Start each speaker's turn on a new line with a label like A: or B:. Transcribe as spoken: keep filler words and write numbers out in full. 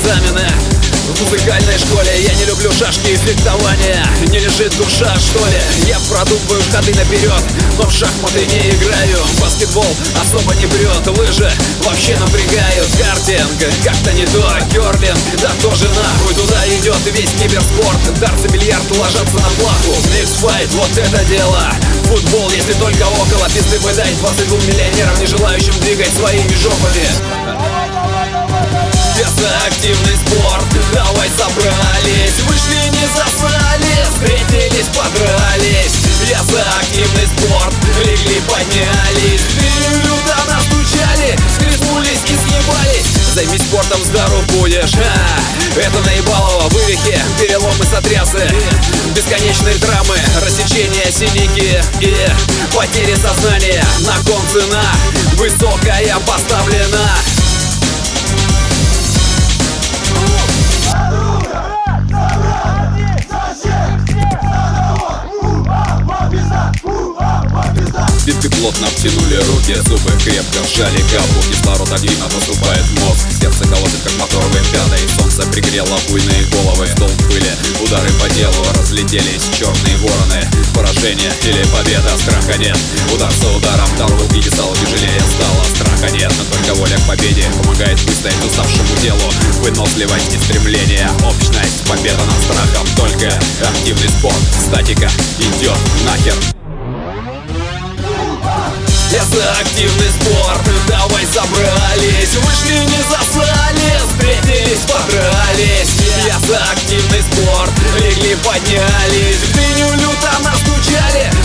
A: экзамены в музыкальной школе. Я не люблю шашки и фехтование. Не лежит душа, что ли? Я продумываю ходы наперед, но в шахматы не играю. Баскетбол особо не прет, лыжи вообще напрягают. Картинг как-то не то, керлинг, да тоже нахуй. Туда идет весь киберспорт, дартс и бильярд ложатся на плаху. Миксфайт, вот это дело. Футбол, если только около пизды бы дай двадцать двум миллионерам, не желающим двигать своими жопами. Это активный спорт, давай собрались. Вышли, не засали, встретились, подрались. Я за активный спорт, легли, поднялись. Дверью люда настучали, скрипнулись и съебались. Займись спортом, здоров будешь. А, это наебалово, вывихи, переломы, сотрясы, бесконечные драмы, рассечения, синяки и потери сознания. На кон цена высокая поставлена.
B: Биты плотно втянули руки, зубы крепко сжали капу. Кислород активно поступает в мозг, сердце колотит, как мотор олимпиады. И солнце пригрело буйные головы, столб пыли, удары по телу, разлетелись черные вороны. Поражение или победа, страха нет. Удар за ударом, дорогу стало тяжелее стало. Страха нет, но только воля к победе помогает выстоять уставшему телу. Выносливость и стремление, общность, победа над страхом. Только активный спорт, статика идет нахер.
A: Я за активный спорт, давай собрались. Вышли, не засали, встретились, подрались. Я за активный спорт, легли, поднялись. В дыню люто настучали,